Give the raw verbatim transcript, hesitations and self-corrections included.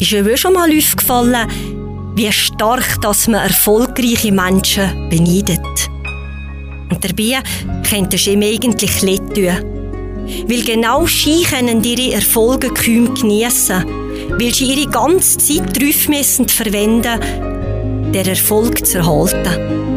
Ist euch schon mal aufgefallen, wie stark dass man erfolgreiche Menschen beneidet? Und dabei könnte es ihm eigentlich leid tun. Weil genau sie können ihre Erfolge kaum geniessen, weil sie ihre ganze Zeit darauf verwenden müssen, den Erfolg zu erhalten.